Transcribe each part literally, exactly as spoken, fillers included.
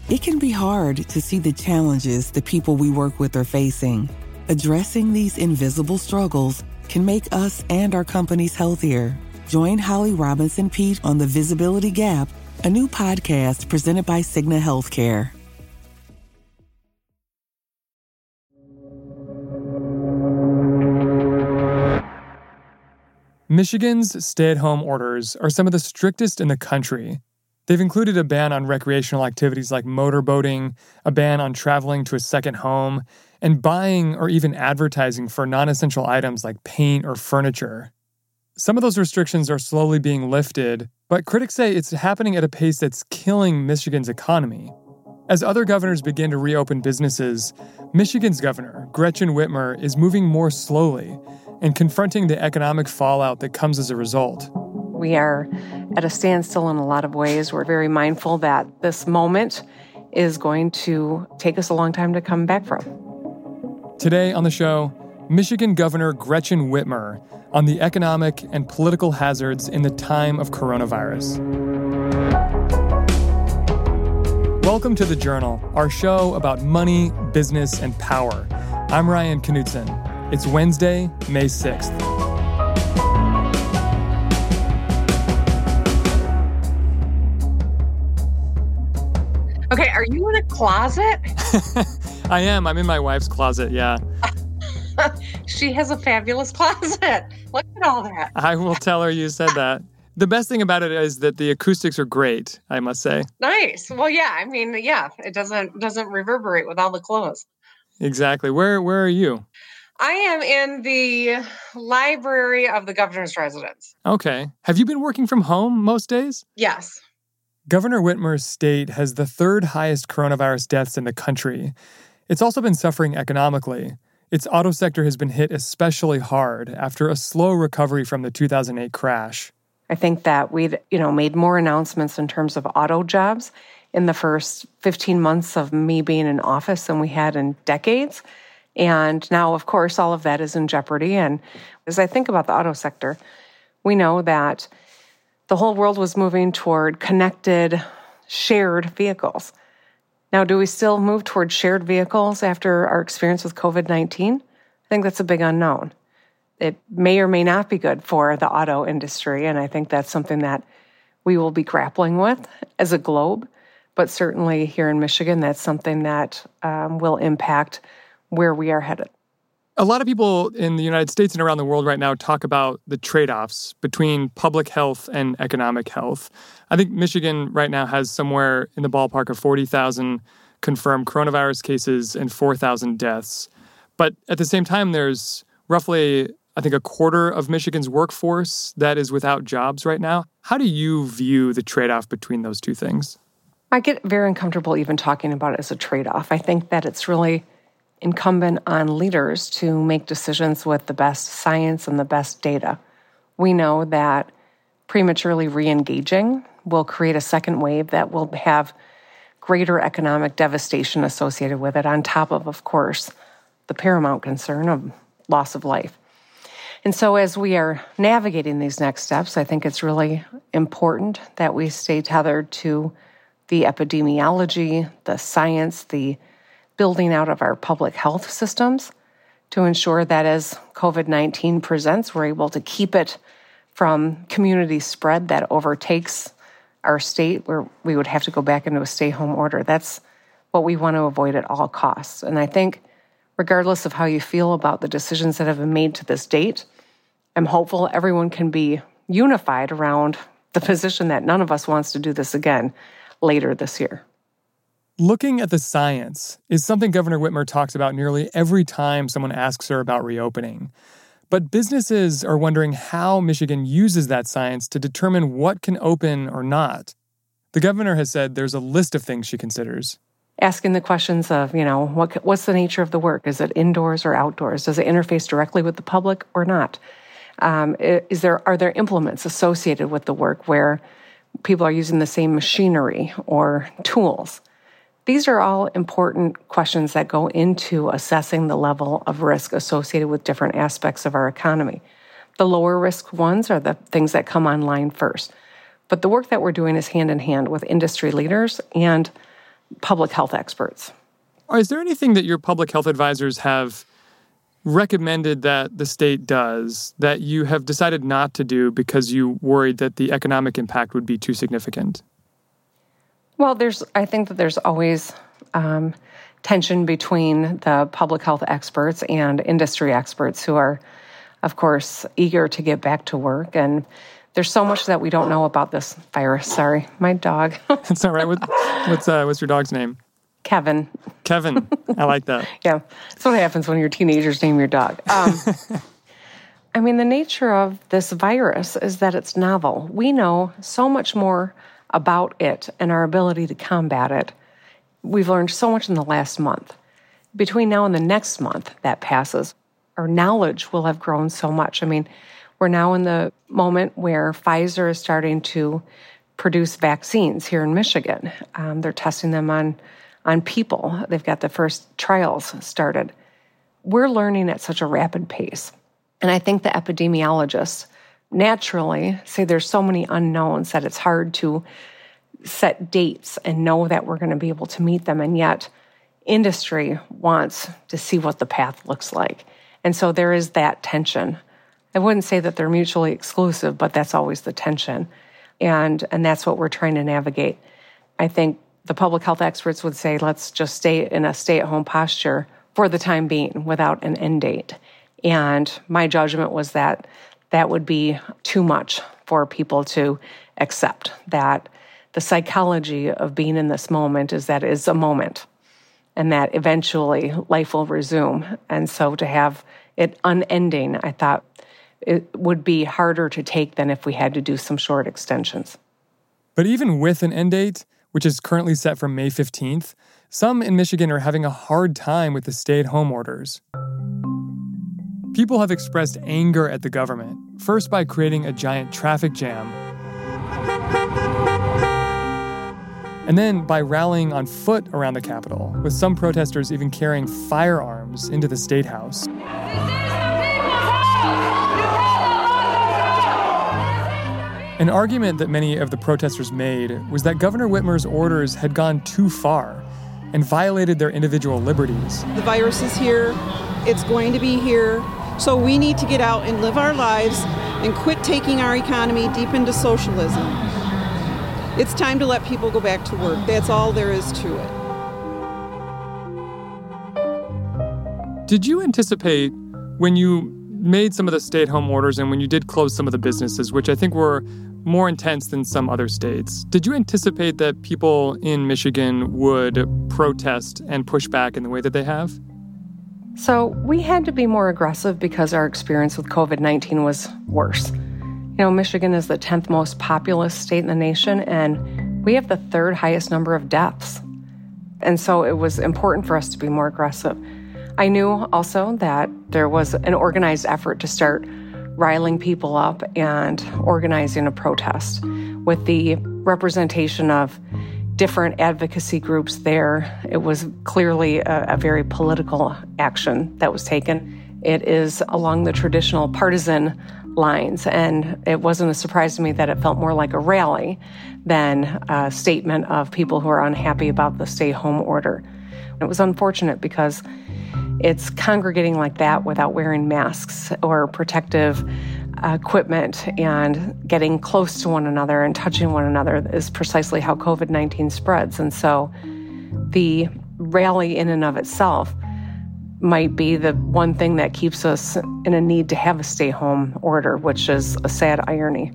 It can be hard to see the challenges the people we work with are facing. Addressing these invisible struggles can make us and our companies healthier. Join Holly Robinson Peete on The Visibility Gap, a new podcast presented by Cigna Healthcare. Michigan's stay-at-home orders are some of the strictest in the country. They've included a ban on recreational activities like motorboating, a ban on traveling to a second home, and buying or even advertising for non-essential items like paint or furniture. Some of those restrictions are slowly being lifted, but critics say it's happening at a pace that's killing Michigan's economy. As other governors begin to reopen businesses, Michigan's governor, Gretchen Whitmer, is moving more slowly and confronting the economic fallout that comes as a result. We are at a standstill in a lot of ways. We're very mindful that this moment is going to take us a long time to come back from. Today on the show, Michigan Governor Gretchen Whitmer on the economic and political hazards in the time of coronavirus. Welcome to The Journal, our show about money, business, and power. I'm Ryan Knutson. It's Wednesday, May sixth. Okay, are you in a closet? I am. I'm in my wife's closet, yeah. She has a fabulous closet. Look at all that. I will tell her you said that. The best thing about it is that the acoustics are great, I must say. Nice. Well, yeah, I mean, yeah, it doesn't doesn't reverberate with all the clothes. Exactly. Where where are you? I am in the library of the governor's residence. Okay. Have you been working from home most days? Yes. Governor Whitmer's state has the third highest coronavirus deaths in the country. It's also been suffering economically. Its auto sector has been hit especially hard after a slow recovery from the two thousand eight crash. I think that we'd, you know, made more announcements in terms of auto jobs in the first fifteen months of me being in office than we had in decades. And now, of course, all of that is in jeopardy. And as I think about the auto sector, we know that the whole world was moving toward connected, shared vehicles. Now, do we still move toward shared vehicles after our experience with covid nineteen? I think that's a big unknown. It may or may not be good for the auto industry, and I think that's something that we will be grappling with as a globe. But certainly here in Michigan, that's something that um, will impact where we are headed. A lot of people in the United States and around the world right now talk about the trade-offs between public health and economic health. I think Michigan right now has somewhere in the ballpark of forty thousand confirmed coronavirus cases and four thousand deaths. But at the same time, there's roughly, I think, a quarter of Michigan's workforce that is without jobs right now. How do you view the trade-off between those two things? I get very uncomfortable even talking about it as a trade-off. I think that it's really incumbent on leaders to make decisions with the best science and the best data. We know that prematurely re-engaging will create a second wave that will have greater economic devastation associated with it, on top of, of course, the paramount concern of loss of life. And so as we are navigating these next steps, I think it's really important that we stay tethered to the epidemiology, the science, the building out of our public health systems to ensure that as covid nineteen presents, we're able to keep it from community spread that overtakes our state, where we would have to go back into a stay-home order. That's what we want to avoid at all costs. And I think regardless of how you feel about the decisions that have been made to this date, I'm hopeful everyone can be unified around the position that none of us wants to do this again later this year. Looking at the science is something Governor Whitmer talks about nearly every time someone asks her about reopening. But businesses are wondering how Michigan uses that science to determine what can open or not. The governor has said there's a list of things she considers. Asking the questions of, you know, what what's the nature of the work? Is it indoors or outdoors? Does it interface directly with the public or not? Um, is there are there implements associated with the work where people are using the same machinery or tools? These are all important questions that go into assessing the level of risk associated with different aspects of our economy. The lower risk ones are the things that come online first. But the work that we're doing is hand in hand with industry leaders and public health experts. Is there anything that your public health advisors have recommended that the state does that you have decided not to do because you worried that the economic impact would be too significant? Well, there's. I think that there's always um, tension between the public health experts and industry experts who are, of course, eager to get back to work. And there's so much that we don't know about this virus. Sorry, my dog. That's all right. What, what's uh, what's your dog's name? Kevin. Kevin. I like that. Yeah. That's what happens when your teenagers name your dog. Um, I mean, the nature of this virus is that it's novel. We know so much more about it and our ability to combat it. We've learned so much in the last month. Between now and the next month that passes, our knowledge will have grown so much. I mean, we're now in the moment where Pfizer is starting to produce vaccines here in Michigan. Um, they're testing them on on people. They've got the first trials started. We're learning at such a rapid pace. And I think the epidemiologists naturally say there's so many unknowns that it's hard to set dates and know that we're going to be able to meet them. And yet industry wants to see what the path looks like. And so there is that tension. I wouldn't say that they're mutually exclusive, but that's always the tension. And, and that's what we're trying to navigate. I think the public health experts would say, let's just stay in a stay-at-home posture for the time being without an end date. And my judgment was that that would be too much for people to accept, that the psychology of being in this moment is that it is a moment and that eventually life will resume. And so to have it unending, I thought it would be harder to take than if we had to do some short extensions. But even with an end date, which is currently set for May fifteenth, some in Michigan are having a hard time with the stay-at-home orders. People have expressed anger at the government, first by creating a giant traffic jam, and then by rallying on foot around the Capitol, with some protesters even carrying firearms into the State House. An argument that many of the protesters made was that Governor Whitmer's orders had gone too far and violated their individual liberties. The virus is here. It's going to be here. So we need to get out and live our lives and quit taking our economy deep into socialism. It's time to let people go back to work. That's all there is to it. Did you anticipate when you made some of the stay-at-home orders and when you did close some of the businesses, which I think were more intense than some other states, did you anticipate that people in Michigan would protest and push back in the way that they have? So we had to be more aggressive because our experience with covid nineteen was worse. You know, Michigan is the tenth most populous state in the nation, and we have the third highest number of deaths. And so it was important for us to be more aggressive. I knew also that there was an organized effort to start riling people up and organizing a protest with the representation of different advocacy groups there. It was clearly a, a very political action that was taken. It is along the traditional partisan lines, and it wasn't a surprise to me that it felt more like a rally than a statement of people who are unhappy about the stay-home order. It was unfortunate because it's congregating like that without wearing masks or protective uh, equipment and getting close to one another and touching one another is precisely how covid nineteen spreads. And so the rally in and of itself might be the one thing that keeps us in a need to have a stay-home order, which is a sad irony.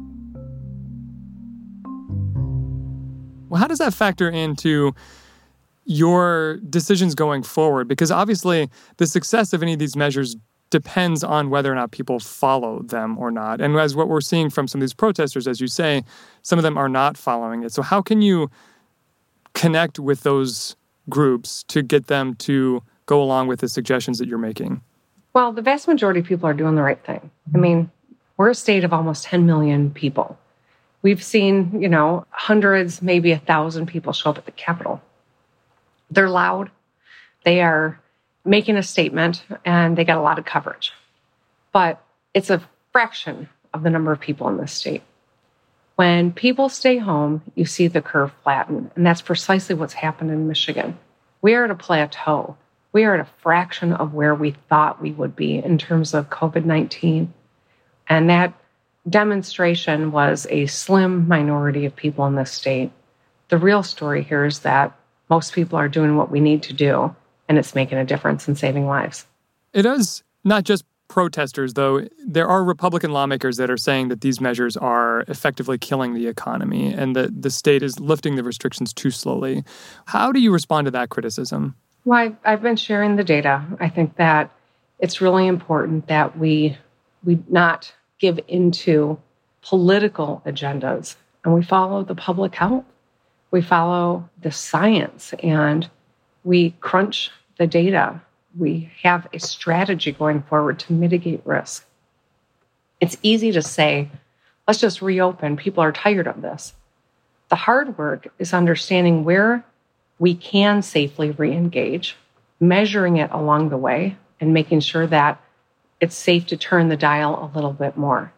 Well, how does that factor into your decisions going forward? Because obviously the success of any of these measures depends on whether or not people follow them or not. And as what we're seeing from some of these protesters, as you say, some of them are not following it. So how can you connect with those groups to get them to go along with the suggestions that you're making? Well, the vast majority of people are doing the right thing. I mean, we're a state of almost ten million people. We've seen, you know, hundreds, maybe a thousand people show up at the Capitol. They're loud. They are making a statement, and they got a lot of coverage. But it's a fraction of the number of people in this state. When people stay home, you see the curve flatten, and that's precisely what's happened in Michigan. We are at a plateau. We are at a fraction of where we thought we would be in terms of COVID nineteen. And that demonstration was a slim minority of people in this state. The real story here is that most people are doing what we need to do, and it's making a difference in saving lives. It is not just protesters, though. There are Republican lawmakers that are saying that these measures are effectively killing the economy and that the state is lifting the restrictions too slowly. How do you respond to that criticism? Well, I've, I've been sharing the data. I think that it's really important that we we not give into political agendas, and we follow the public health. We follow the science, and we crunch the data. We have a strategy going forward to mitigate risk. It's easy to say, let's just reopen. People are tired of this. The hard work is understanding where we can safely re-engage, measuring it along the way, and making sure that it's safe to turn the dial a little bit more.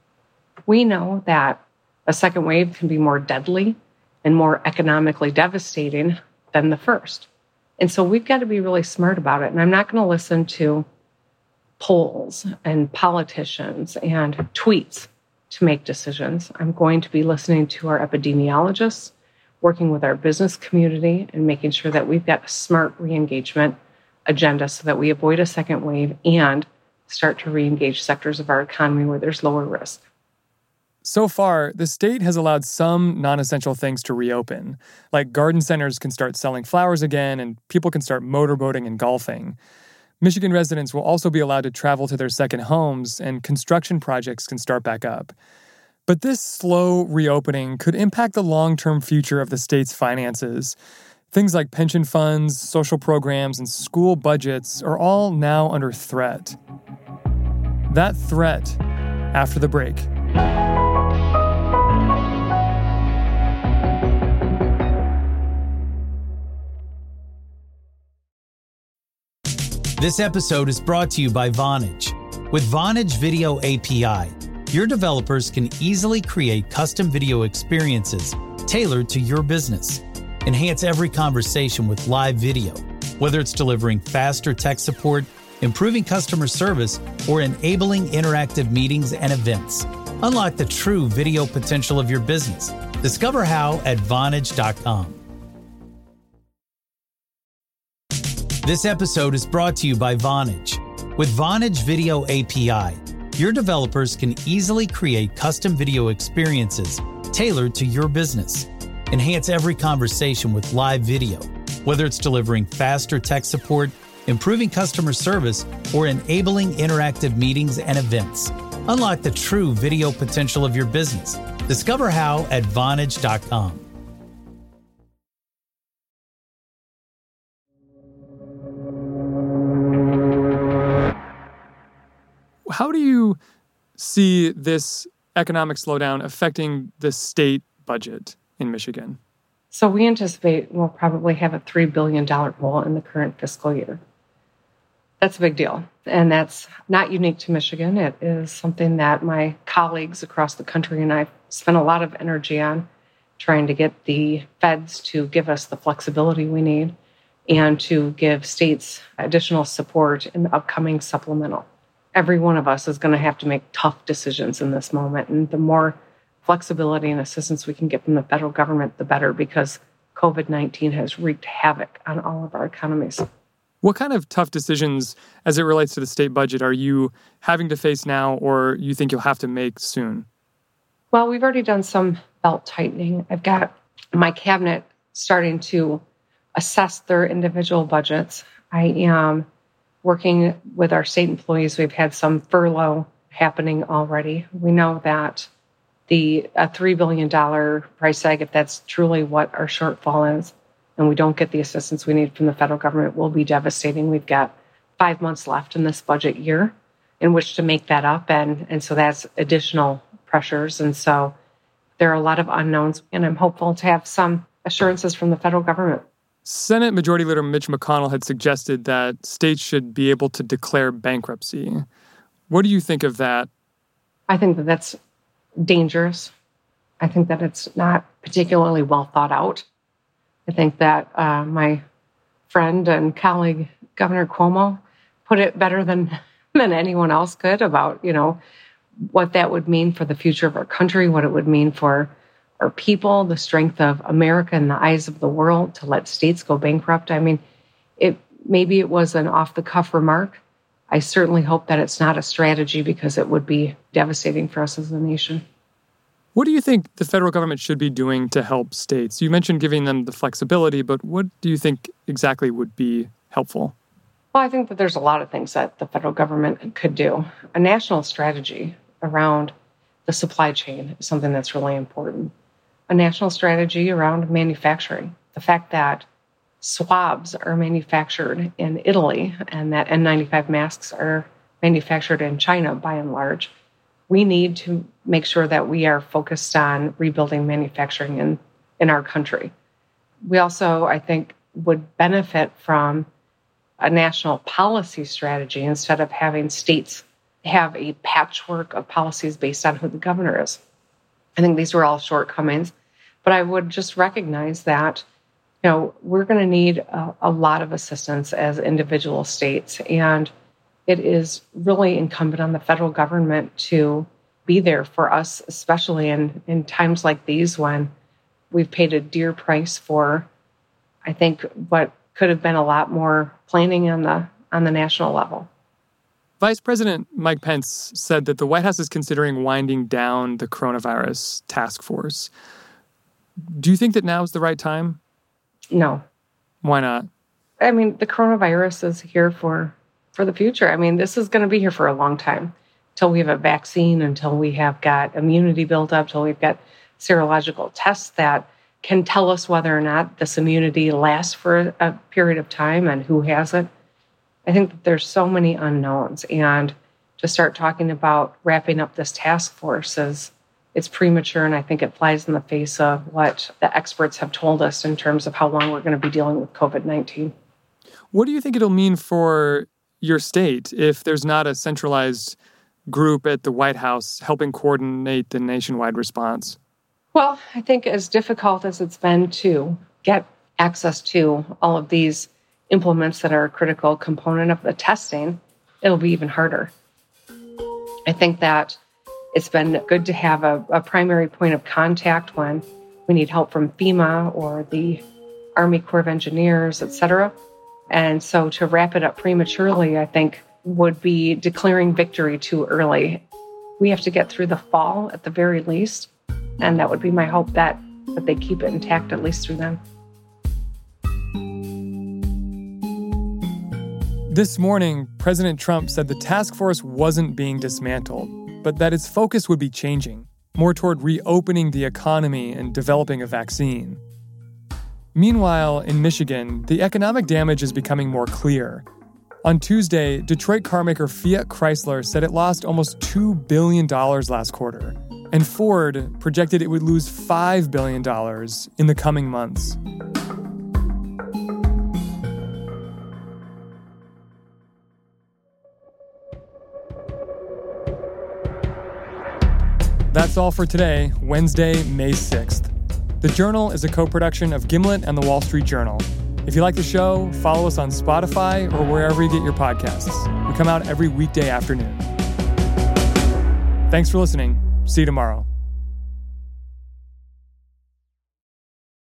We know that a second wave can be more deadly and more economically devastating than the first. And so we've got to be really smart about it. And I'm not going to listen to polls and politicians and tweets to make decisions. I'm going to be listening to our epidemiologists, working with our business community, and making sure that we've got a smart re-engagement agenda so that we avoid a second wave and start to re-engage sectors of our economy where there's lower risk. So far, the state has allowed some non-essential things to reopen, like garden centers can start selling flowers again and people can start motorboating and golfing. Michigan residents will also be allowed to travel to their second homes and construction projects can start back up. But this slow reopening could impact the long-term future of the state's finances. Things like pension funds, social programs, and school budgets are all now under threat. That threat after the break. This episode is brought to you by Vonage. With Vonage Video A P I, your developers can easily create custom video experiences tailored to your business. Enhance every conversation with live video, whether it's delivering faster tech support, improving customer service, or enabling interactive meetings and events. Unlock the true video potential of your business. Discover how at Vonage dot com. This episode is brought to you by Vonage. With Vonage Video A P I, your developers can easily create custom video experiences tailored to your business. Enhance every conversation with live video, whether it's delivering faster tech support, improving customer service, or enabling interactive meetings and events. Unlock the true video potential of your business. Discover how at Vonage dot com. How do you see this economic slowdown affecting the state budget in Michigan? So we anticipate we'll probably have a three billion dollars hole in the current fiscal year. That's a big deal. And that's not unique to Michigan. It is something that my colleagues across the country and I spent a lot of energy on, trying to get the feds to give us the flexibility we need and to give states additional support in the upcoming supplemental. Every one of us is going to have to make tough decisions in this moment. And the more flexibility and assistance we can get from the federal government, the better, because COVID nineteen has wreaked havoc on all of our economies. What kind of tough decisions as it relates to the state budget are you having to face now or you think you'll have to make soon? Well, we've already done some belt tightening. I've got my cabinet starting to assess their individual budgets. I am working with our state employees. We've had some furlough happening already. We know that the a three billion dollars price tag, if that's truly what our shortfall is, and we don't get the assistance we need from the federal government, will be devastating. We've got five months left in this budget year in which to make that up, and, and so that's additional pressures. And so there are a lot of unknowns, and I'm hopeful to have some assurances from the federal government. Senate Majority Leader Mitch McConnell had suggested that states should be able to declare bankruptcy. What do you think of that? I think that that's dangerous. I think that it's not particularly well thought out. I think that uh, my friend and colleague, Governor Cuomo, put it better than, than anyone else could about, you know, what that would mean for the future of our country, what it would mean for our people, the strength of America in the eyes of the world to let states go bankrupt. I mean, it maybe it was an off-the-cuff remark. I certainly hope that it's not a strategy because it would be devastating for us as a nation. What do you think the federal government should be doing to help states? You mentioned giving them the flexibility, but what do you think exactly would be helpful? Well, I think that there's a lot of things that the federal government could do. A national strategy around the supply chain is something that's really important. A national strategy around manufacturing. The fact that swabs are manufactured in Italy and that N ninety-five masks are manufactured in China by and large. We need to make sure that we are focused on rebuilding manufacturing in, in our country. We also, I think, would benefit from a national policy strategy instead of having states have a patchwork of policies based on who the governor is. I think these were all shortcomings, but I would just recognize that, you know, we're going to need a, a lot of assistance as individual states, and it is really incumbent on the federal government to be there for us, especially in, in times like these when we've paid a dear price for, I think, what could have been a lot more planning on the on the national level. Vice President Mike Pence said that the White House is considering winding down the coronavirus task force. Do you think that now is the right time? No. Why not? I mean, the coronavirus is here for, for the future. I mean, this is going to be here for a long time, until we have a vaccine, until we have got immunity built up, until we've got serological tests that can tell us whether or not this immunity lasts for a period of time and who has it. I think that there's so many unknowns, and to start talking about wrapping up this task force is it's premature, and I think it flies in the face of what the experts have told us in terms of how long we're going to be dealing with covid nineteen. What do you think it'll mean for your state if there's not a centralized group at the White House helping coordinate the nationwide response? Well, I think as difficult as it's been to get access to all of these implements that are a critical component of the testing, it'll be even harder. I think that it's been good to have a, a primary point of contact when we need help from FEMA or the Army Corps of Engineers, et cetera. And so to wrap it up prematurely, I think, would be declaring victory too early. We have to get through the fall at the very least, and that would be my hope that, that they keep it intact at least through then. This morning, President Trump said the task force wasn't being dismantled, but that its focus would be changing, more toward reopening the economy and developing a vaccine. Meanwhile, in Michigan, the economic damage is becoming more clear. On Tuesday, Detroit carmaker Fiat Chrysler said it lost almost two billion dollars last quarter, and Ford projected it would lose five billion dollars in the coming months. That's all for today, Wednesday, May sixth. The Journal is a co-production of Gimlet and The Wall Street Journal. If you like the show, follow us on Spotify or wherever you get your podcasts. We come out every weekday afternoon. Thanks for listening. See you tomorrow.